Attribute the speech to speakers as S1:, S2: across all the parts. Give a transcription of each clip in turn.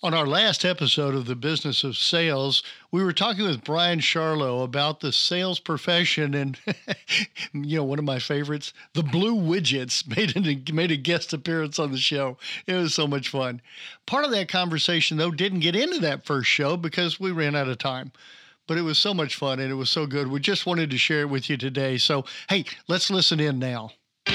S1: On our last episode of the Business of Sales, we were talking with Brian Charlo about the sales profession, and one of my favorites, the Blue Widgets, made a guest appearance on the show. It was so much fun. Part of that conversation, though, didn't get into that first show because we ran out of time. But it was so much fun and it was so good. We just wanted to share it with you today. So, hey, let's listen in now.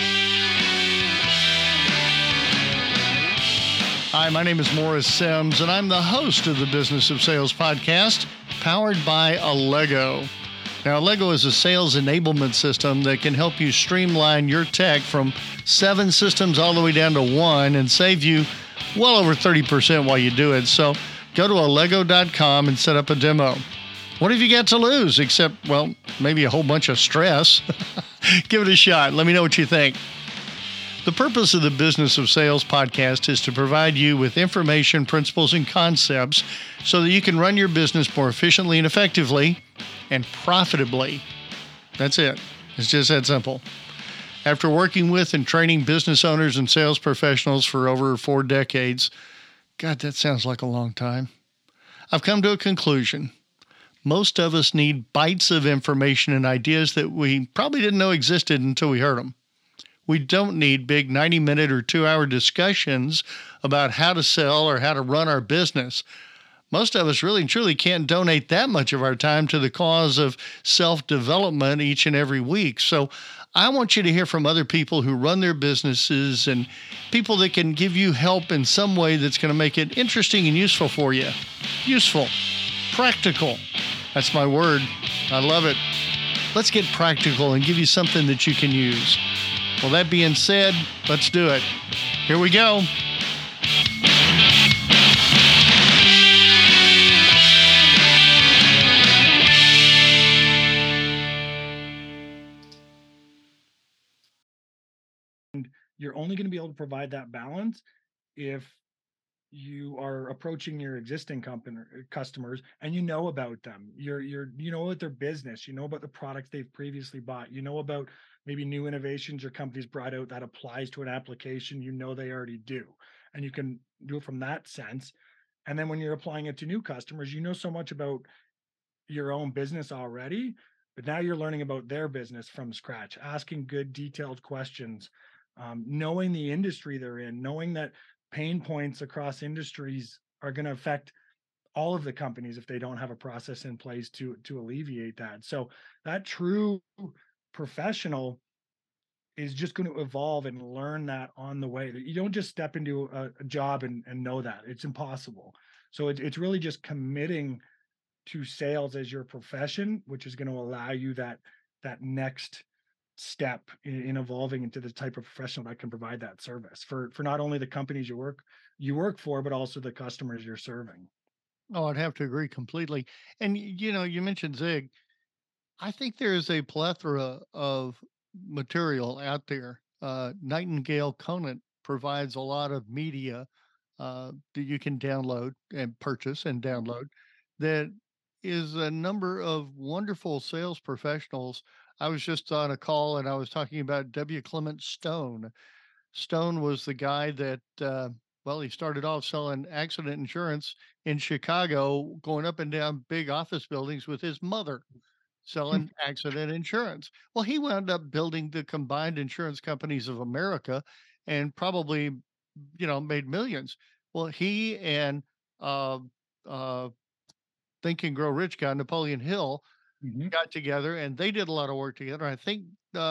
S1: Hi, my name is Morris Sims, and I'm the host of the Business of Sales podcast, powered by Allego. Now, Allego is a sales enablement system that can help you streamline your tech from 7 systems all the way down to 1 and save you well over 30% while you do it. So go to allego.com and set up a demo. What have you got to lose except, well, maybe a whole bunch of stress? Give it a shot. Let me know what you think. The purpose of the Business of Sales podcast is to provide you with information, principles, and concepts so that you can run your business more efficiently and effectively and profitably. That's it. It's just that simple. After working with and training business owners and sales professionals for over 4 decades, God, that sounds like a long time, I've come to a conclusion. Most of us need bites of information and ideas that we probably didn't know existed until we heard them. We don't need big 90-minute or 2-hour discussions about how to sell or how to run our business. Most of us really and truly can't donate that much of our time to the cause of self-development each and every week. So I want you to hear from other people who run their businesses and people that can give you help in some way that's going to make it interesting and useful for you. Useful, practical. That's my word. I love it. Let's get practical and give you something that you can use. Well, that being said, let's do it. Here we go.
S2: And you're only going to be able to provide that balance if you are approaching your existing customers and you know about them. You know about their business, you know about the products they've previously bought, you know about maybe new innovations your company's brought out that applies to an application you know they already do. And you can do it from that sense. And then when you're applying it to new customers, you know so much about your own business already, but now you're learning about their business from scratch, asking good detailed questions, knowing the industry they're in, knowing that pain points across industries are going to affect all of the companies if they don't have a process in place to alleviate that. So that true professional is just going to evolve and learn that on the way. That you don't just step into a job and know that. It's impossible. So it's really just committing to sales as your profession, which is going to allow you that next step in evolving into the type of professional that can provide that service for not only the companies you work for, but also the customers you're serving.
S1: Oh, I'd have to agree completely. And, you mentioned Zig. I think there is a plethora of material out there. Nightingale Conant provides a lot of media that you can download and purchase and download that is a number of wonderful sales professionals. I was just on a call and I was talking about W. Clement Stone. Stone was the guy that, he started off selling accident insurance in Chicago, going up and down big office buildings with his mother selling accident insurance. Well, he wound up building the Combined Insurance Companies of America and probably, made millions. Well, he and uh, uh, Think and Grow Rich guy, Napoleon Hill,
S2: Mhm.
S1: got together and they did a lot of work together. I think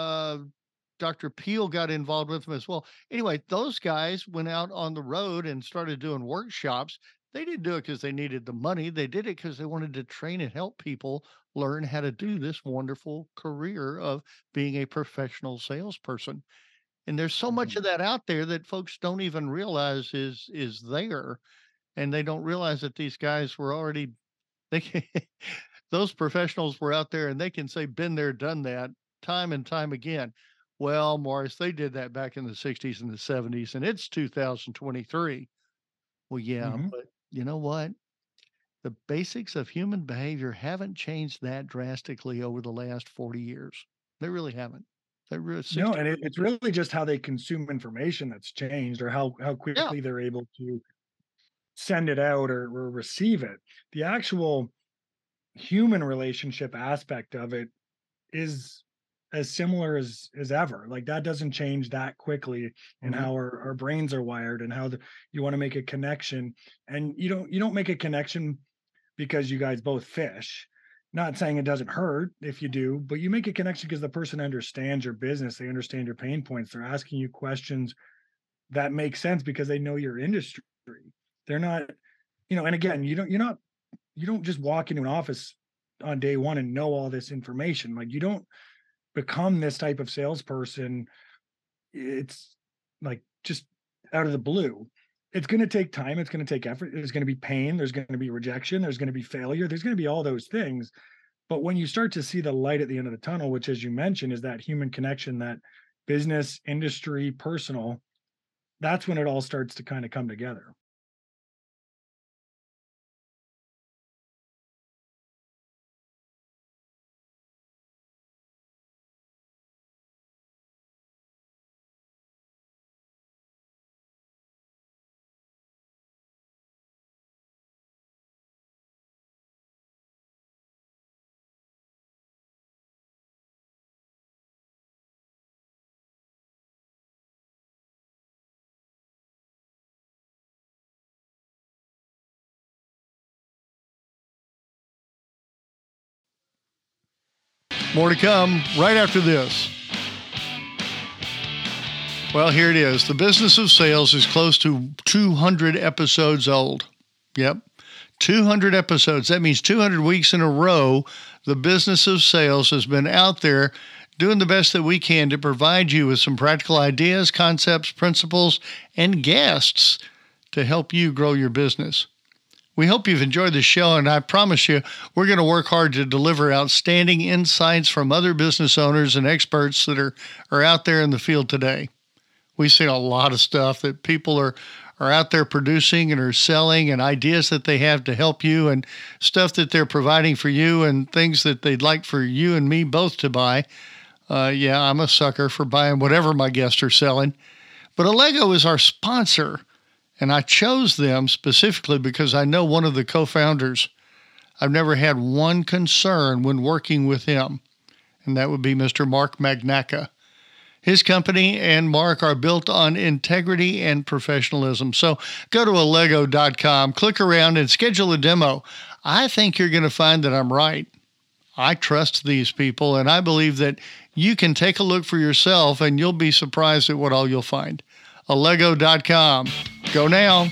S1: Dr. Peel got involved with them as well. Anyway, those guys went out on the road and started doing workshops. They didn't do it because they needed the money. They did it because they wanted to train and help people learn how to do this wonderful career of being a professional salesperson. And there's so much
S2: Mhm.
S1: of that out there that folks don't even realize is there, and they don't realize that these guys were already they can, those professionals were out there and they can say been there, done that time and time again. Well, Morris, they did that back in the 60s and the 70s, and it's 2023. Well, yeah,
S2: Mhm.
S1: but you know what? The basics of human behavior haven't changed that drastically over the last 40 years. They really haven't. They really
S2: No,
S1: 60.
S2: and it's really just how they consume information that's changed, or how
S1: Yeah.
S2: quickly they're able to send it out or receive it. The actual human relationship aspect of it is as similar as ever. Like that doesn't change that quickly in
S1: Mhm.
S2: how our brains are wired and how you want to make a connection. And you don't make a connection because you guys both fish. Not saying it doesn't hurt if you do, but you make a connection because the person understands your business, they understand your pain points, they're asking you questions that make sense because they know your industry. They're not, and again, you don't just walk into an office on day one and know all this information. Like you don't become this type of salesperson. It's like just out of the blue. It's going to take time. It's going to take effort. There's going to be pain. There's going to be rejection. There's going to be failure. There's going to be all those things. But when you start to see the light at the end of the tunnel, which, as you mentioned, is that human connection, that business, industry, personal, that's when it all starts to kind of come together.
S1: More to come right after this. Well, here it is. The Business of Sales is close to 200 episodes old. Yep. 200 episodes. That means 200 weeks in a row. The Business of Sales has been out there doing the best that we can to provide you with some practical ideas, concepts, principles, and guests to help you grow your business. We hope you've enjoyed the show, and I promise you, we're going to work hard to deliver outstanding insights from other business owners and experts that are out there in the field today. We see a lot of stuff that people are out there producing and are selling, and ideas that they have to help you, and stuff that they're providing for you, and things that they'd like for you and me both to buy. Yeah, I'm a sucker for buying whatever my guests are selling. But Allego is our sponsor, and I chose them specifically because I know one of the co-founders. I've never had one concern when working with him, and that would be Mr. Mark Magnaca. His company and Mark are built on integrity and professionalism. So go to allego.com, click around, and schedule a demo. I think you're going to find that I'm right. I trust these people, and I believe that you can take a look for yourself, and you'll be surprised at what all you'll find. Allego.com. Go now.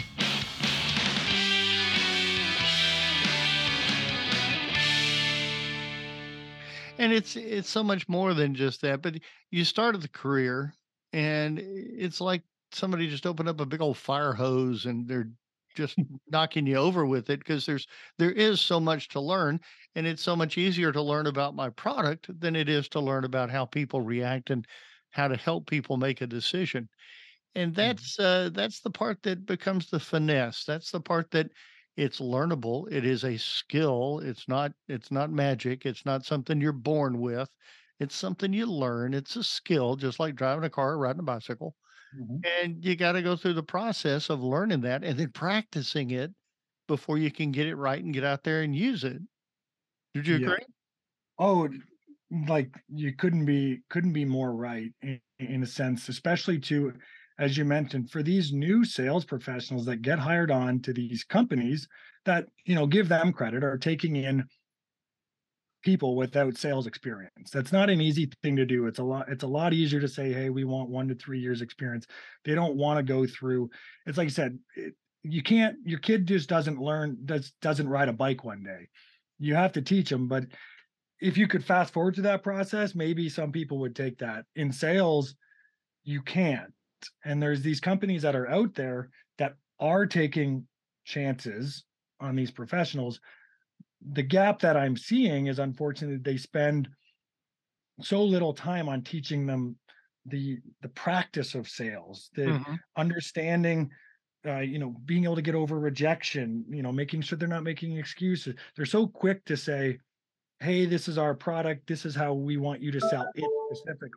S1: And it's so much more than just that. But you started the career, and it's like somebody just opened up a big old fire hose, and they're just knocking you over with it because there is so much to learn, and it's so much easier to learn about my product than it is to learn about how people react and how to help people make a decision. And
S2: Mhm.
S1: that's the part that becomes the finesse. That's the part that it's learnable. It is a skill. It's not magic. It's not something you're born with. It's something you learn. It's a skill, just like driving a car or riding a bicycle.
S2: Mhm.
S1: And you got to go through the process of learning that and then practicing it before you can get it right and get out there and use it. Did you
S2: Yeah.
S1: agree?
S2: Oh, like you couldn't be more right in a sense, especially to, as you mentioned, for these new sales professionals that get hired on to these companies that, give them credit, are taking in people without sales experience. That's not an easy thing to do. It's a lot easier to say, hey, we want 1 to 3 years experience. They don't want to go through. It's like I said, you can't, your kid just doesn't ride a bike one day. You have to teach them, but if you could fast forward to that process, maybe some people would take that. In sales, you can't. And there's these companies that are out there that are taking chances on these professionals. The gap that I'm seeing is, unfortunately, they spend so little time on teaching them the practice of sales, the
S1: Hmm.
S2: understanding, being able to get over rejection, making sure they're not making excuses. They're so quick to say, hey, this is our product. This is how we want you to sell it specifically.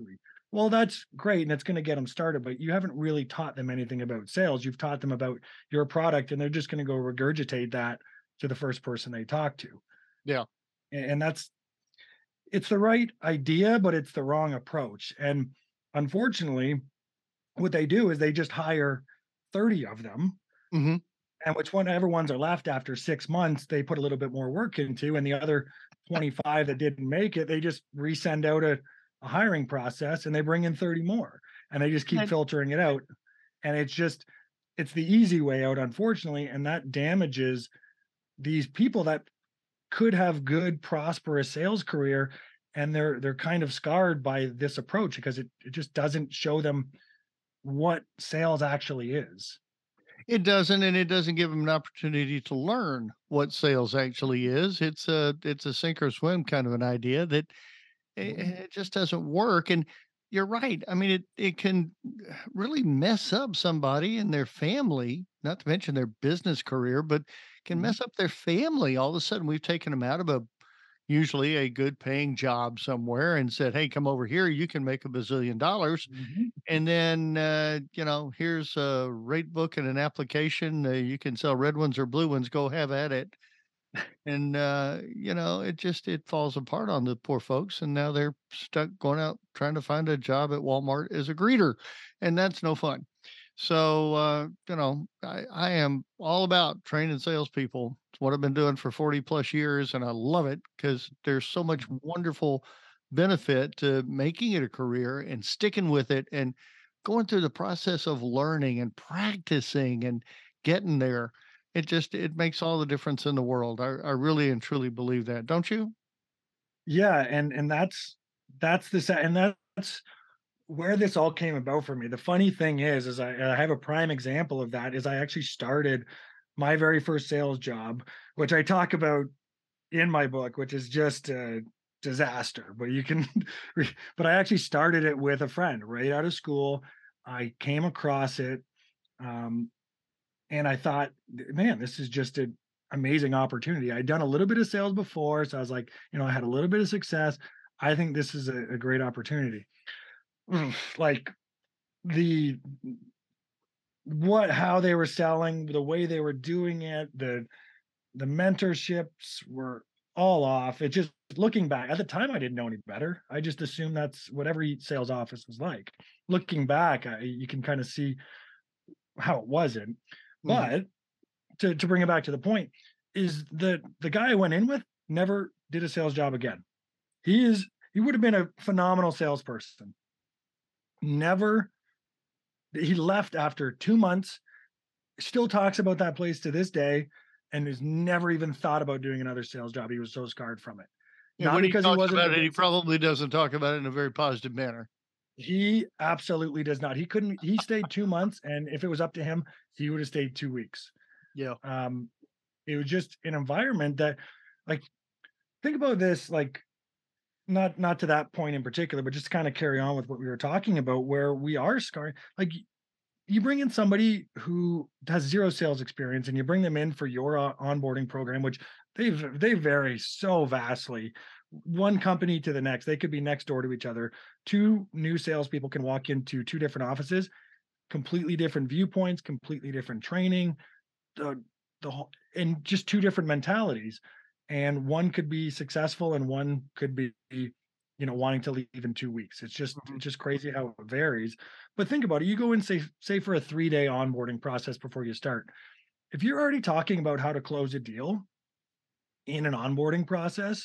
S2: Well, that's great, and it's gonna get them started, but you haven't really taught them anything about sales. You've taught them about your product, and they're just gonna go regurgitate that to the first person they talk to.
S1: Yeah.
S2: And that's it's the right idea, but it's the wrong approach. And unfortunately, what they do is they just hire 30 of them,
S1: Hmm.
S2: and whichever ones are left after 6 months, they put a little bit more work into, and the other 25 that didn't make it, they just resend out a hiring process and they bring in 30 more and they just keep
S1: And
S2: filtering it out. And it's the easy way out, unfortunately, and that damages these people that could have good, prosperous sales career, and they're kind of scarred by this approach because it just doesn't show them what sales actually is.
S1: it doesn't, and it doesn't give them an opportunity to learn what sales actually is. It's a sink or swim kind of an idea that
S2: Mhm.
S1: it just doesn't work. And you're right. I mean, it can really mess up somebody and their family, not to mention their business career, but can
S2: Mhm.
S1: mess up their family. All of a sudden, we've taken them out of a usually a good paying job somewhere and said, "Hey, come over here. You can make a bazillion dollars."
S2: Mhm.
S1: And then, here's a rate book and an application. You can sell red ones or blue ones. Go have at it. And, it falls apart on the poor folks. And now they're stuck going out trying to find a job at Walmart as a greeter. And that's no fun. So, I am all about training salespeople. It's what I've been doing for 40 plus years. And I love it because there's so much
S2: Mhm.
S1: wonderful benefit to making it a career and sticking with it and going through the process of learning and practicing and getting there. It makes all the difference in the world. I really and truly believe that. Don't you?
S2: Yeah, and that's and that's where this all came about for me. The funny thing is I have a prime example of that. Is I actually started my very first sales job, which I talk about in my book, which is just a disaster. But you can, but I actually started it with a friend right out of school. I came across it, um, and I thought, man, this is just an amazing opportunity. I'd done a little bit of sales before, so I was like, I had a little bit of success. I think this is a great opportunity. Like the how they were selling, the way they were doing it, the mentorships were all off. It just looking back at the time, I didn't know any better. I just assumed that's what every sales office was like. Looking back, you can kind of see how it wasn't.
S1: Mhm.
S2: But to bring it back to the point, is that the guy I went in with never did a sales job again. He would have been a phenomenal salesperson. Never He left after 2 months, still talks about that place to this day, and has never even thought about doing another sales job. He was so scarred from it.
S1: And
S2: Not
S1: when he
S2: because he
S1: talks
S2: wasn't a
S1: about it, he
S2: great sales.
S1: probably doesn't talk about it in a very positive manner.
S2: He absolutely does not. He stayed 2 months, and if it was up to him, he would have stayed 2 weeks.
S1: Yeah.
S2: Um, it was just an environment that, like, think about this, like, not to that point in particular, but just to kind of carry on with what we were talking about, where we are scarred. Like, you bring in somebody who has zero sales experience and you bring them in for your onboarding program, which they vary so vastly, one company to the next. They could be next door to each other. Two new salespeople can walk into two different offices, completely different viewpoints, completely different training, the and just two different mentalities. And one could be successful and one could be, wanting to leave in 2 weeks.
S1: Mhm.
S2: It's just crazy how it varies. But think about it. You go and say for a 3-day onboarding process before you start. If you're already talking about how to close a deal in an onboarding process,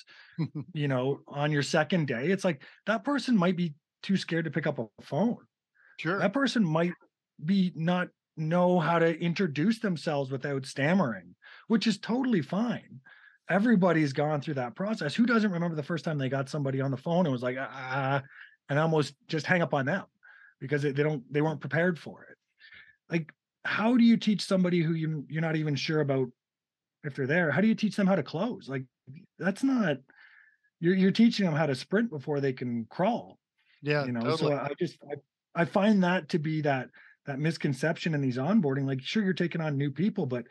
S2: on your second day, it's like that person might be too scared to pick up a phone.
S1: Sure.
S2: That person might be not know how to introduce themselves without stammering, which is totally fine. Everybody's gone through that process. Who doesn't remember the first time they got somebody on the phone and was like, and almost just hang up on them because they weren't prepared for it. Like, how do you teach somebody who you're not even sure about if they're there? How do you teach them how to close? Like, that's not you're teaching them how to sprint before they can crawl.
S1: Yeah,
S2: So
S1: totally.
S2: I find that to be that misconception in these onboarding. Like, sure, you're taking on new people, but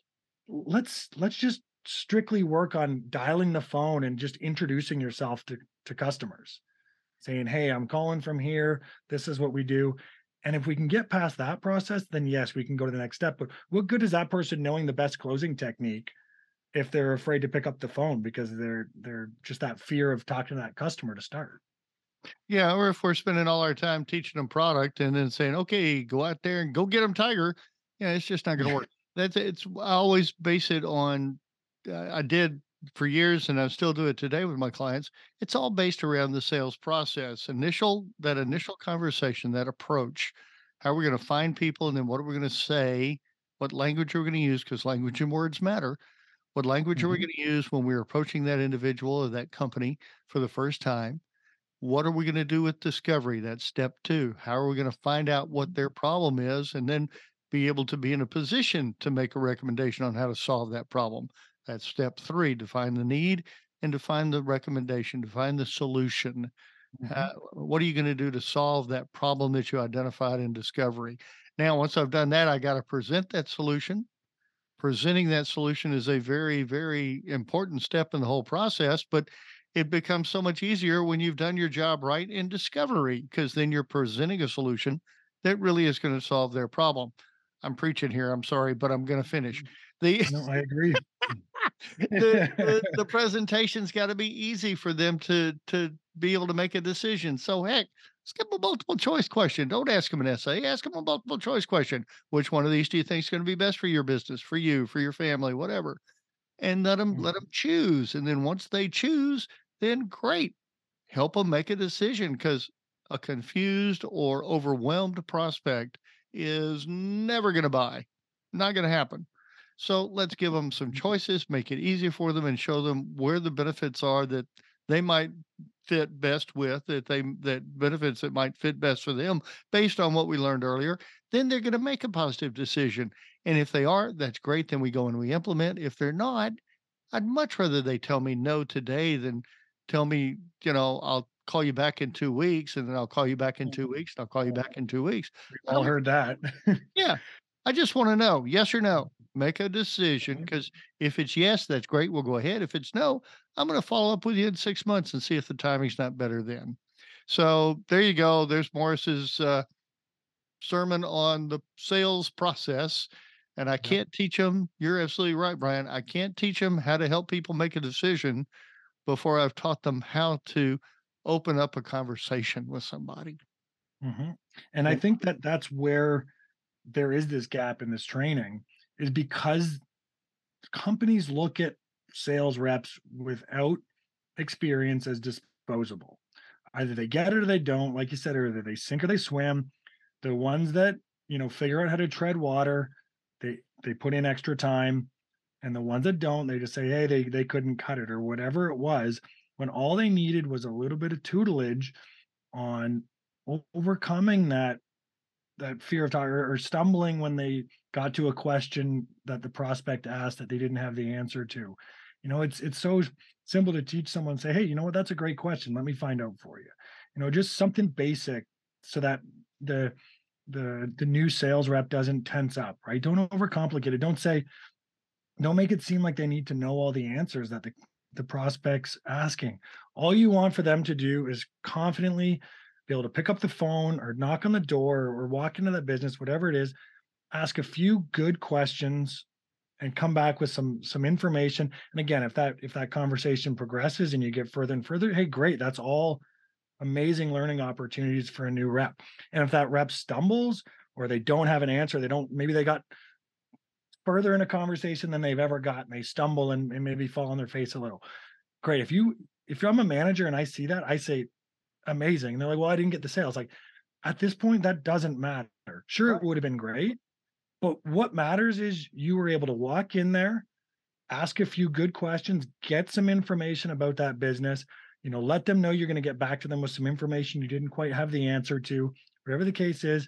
S2: let's just strictly work on dialing the phone and just introducing yourself to customers. saying, hey, I'm calling from here. This is what we do. And if we can get past that process, then yes, we can go to the next step. But what good is that person knowing the best closing technique if they're afraid to pick up the phone because they're just that fear of talking to that customer to start?
S1: Yeah, or if we're spending all our time teaching them product and then saying, "Okay, go out there and go get them, Tiger," yeah, it's just not going to work. I always base it on. I did for years, and I still do it today with my clients. It's all based around the sales process, initial conversation, that approach. How are we going to find people, and then what are we going to say? What language are we going to use? Because language and words matter. What language are we
S2: Mhm,
S1: going to use when we're approaching that individual or that company for the first time? What are we going to do with discovery? That's step two. How are we going to find out what their problem is and then be able to be in a position to make a recommendation on how to solve that problem? That's step three. Define the need and define the recommendation, define the solution.
S2: mhm,
S1: What are you going to do to solve that problem that you identified in discovery? Now, once I've done that, I got to present that solution. Presenting that solution is a very, very important step in the whole process, but it becomes so much easier when you've done your job right in discovery, because then you're presenting a solution that really is going to solve their problem. I'm preaching here. I'm sorry, but I'm going to finish.
S2: mhm.
S1: The
S2: No, I agree.
S1: the presentation's gotta be easy for them to be able to make a decision. So, heck, let's give them a multiple choice question. Don't ask them an essay, ask them a multiple choice question. Which one of these do you think is gonna be best for your business, for you, for your family, whatever? And let them
S2: Mhm,
S1: choose, and then once they choose, then great. Help them make a decision, because a confused or overwhelmed prospect is never gonna buy. Not gonna happen. So let's give them some
S2: mhm,
S1: choices, make it easy for them, and show them where the benefits are that they might fit best with, that benefits that might fit best for them based on what we learned earlier. Then they're gonna make a positive decision. And if they are, that's great. Then we go and we implement. If they're not, I'd much rather they tell me no today than tell me, I'll call you back in 2 weeks, and then I'll call you back in 2
S2: mhm.
S1: weeks, and I'll call you back in 2 weeks.
S2: We've
S1: I
S2: all
S1: don't
S2: heard that.
S1: Yeah. I just wanna know, yes or no. Make a decision,
S2: Mhm,
S1: because if it's yes, that's great, we'll go ahead. If it's no, I'm gonna follow up with you in 6 months and see if the timing's not better then. So, there you go. There's Morris's, sermon on the sales process, and I
S2: yep.
S1: can't teach them. You're absolutely right, Brian. I can't teach them how to help people make a decision before I've taught them how to open up a conversation with somebody.
S2: Mhm. And I
S1: And
S2: think that that's where there is this gap in this training is because companies look at sales reps without experience as disposable. Either they get it or they don't. Like you said earlier, they sink or they swim. The ones that, figure out how to tread water, they put in extra time. And the ones that don't, they just say, hey, they couldn't cut it or whatever it was, when all they needed was a little bit of tutelage on overcoming that fear of talking or stumbling when they got to a question that the prospect asked that they didn't have the answer to. It's so simple to teach someone, say, hey, you know what, that's a great question. Let me find out for you. Just something basic so that the the new sales rep doesn't tense up, right? Don't overcomplicate it. Don't make it seem like they need to know all the answers that the prospect's asking. All you want for them to do is confidently be able to pick up the phone or knock on the door or walk into that business, whatever it is, ask a few good questions and come back with some information. And again, if that conversation progresses and you get further and further, hey, great. That's all amazing learning opportunities for a new rep. And if that rep stumbles or they don't have an answer, maybe they got further in a conversation than they've ever gotten. They stumble and maybe fall on their face a little. Great. If I'm a manager and I see that, I say, amazing. And they're like, well, I didn't get the sales. Like at this point, that doesn't matter. Sure, it
S1: right.
S2: would have been great. But what matters is you were able to walk in there, ask a few good questions, get some information about that business, let them know you're going to get back to them with some information you didn't quite have the answer to, whatever the case is.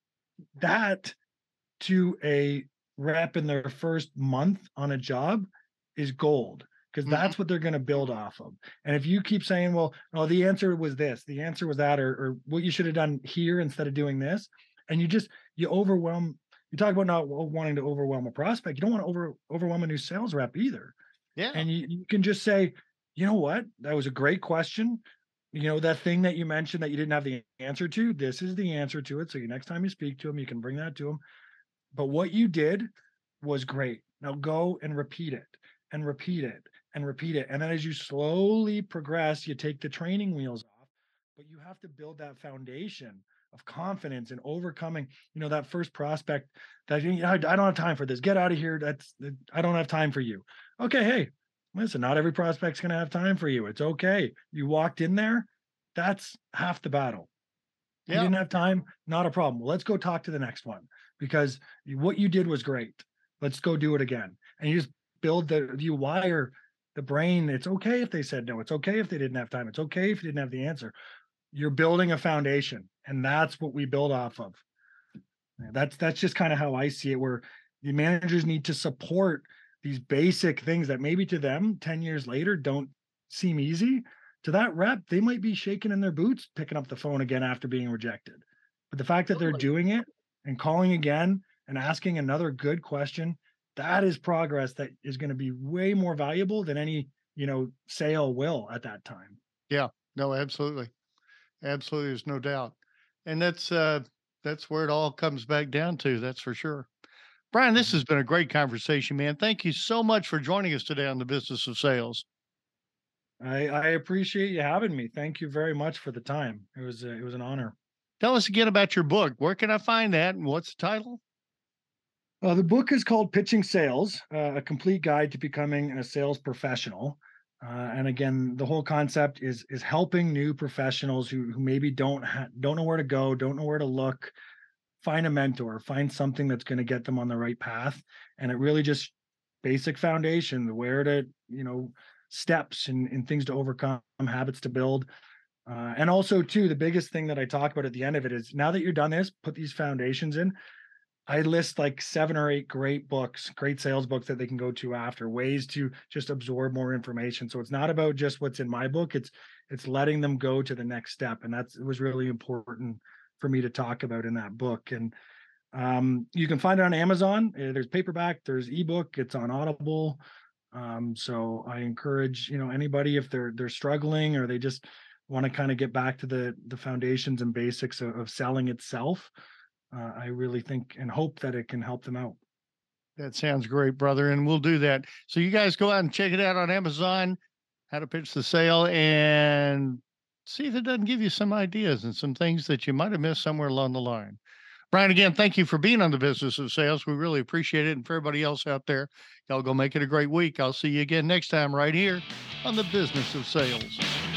S2: That to a rep in their first month on a job is gold because
S1: Mhm.
S2: that's what they're going to build off of. And if you keep saying, well, oh, the answer was this, the answer was that, or what you should have done here instead of doing this, and you overwhelm. You talk about not wanting to overwhelm a prospect. You don't want to overwhelm a new sales rep either.
S1: Yeah.
S2: And you can just say, you know what, that was a great question. That thing that you mentioned that you didn't have the answer to, this is the answer to it. So next time you speak to them, you can bring that to them. But what you did was great. Now go and repeat it and repeat it and repeat it. And then as you slowly progress, you take the training wheels off, but you have to build that foundation of confidence and overcoming, that first prospect that I don't have time for this. Get out of here. I don't have time for you. Okay, hey, listen, not every prospect's going to have time for you. It's okay. You walked in there. That's half the battle. You
S1: Yeah.
S2: didn't have time, not a problem. Well, let's go talk to the next one because what you did was great. Let's go do it again. And you just you wire the brain. It's okay if they said no. It's okay if they didn't have time. It's okay if you didn't have the answer. You're building a foundation, and that's what we build off of. That's just kind of how I see it, where the managers need to support these basic things that maybe to them 10 years later don't seem easy. To that rep, they might be shaking in their boots picking up the phone again after being rejected. But the fact that they're
S1: Totally.
S2: doing it and calling again and asking another good question, that is progress that is going to be way more valuable than any, sale will at that time.
S1: Yeah. No, absolutely. Absolutely. There's no doubt. And that's where it all comes back down to. That's for sure. Brian, this
S2: Mhm.
S1: has been a great conversation, man. Thank you so much for joining us today on the business of sales.
S2: I appreciate you having me. Thank you very much for the time. It was an honor.
S1: Tell us again about your book. Where can I find that and what's the title?
S2: The book is called Pitching Sales, a complete guide to becoming a sales professional. And again, the whole concept is helping new professionals who maybe don't know where to go, don't know where to look, find a mentor, find something that's going to get them on the right path. And it really just basic foundation, where to, steps and things to overcome, habits to build. And also, too, the biggest thing that I talk about at the end of it is now that you're done this, put these foundations in. I list like 7 or 8 great books, great sales books that they can go to after, ways to just absorb more information. So it's not about just what's in my book, it's letting them go to the next step, and it was really important for me to talk about in that book. And you can find it on Amazon. There's paperback, there's ebook, it's on Audible. So I encourage, anybody if they're struggling or they just want to kind of get back to the foundations and basics of selling itself. I really think and hope that it can help them out.
S1: That sounds great, brother. And we'll do that. So you guys go out and check it out on Amazon, How to Pitch the Sale, and see if it doesn't give you some ideas and some things that you might have missed somewhere along the line. Brian, again, thank you for being on the business of sales. We really appreciate it. And for everybody else out there, y'all go make it a great week. I'll see you again next time right here on the business of sales.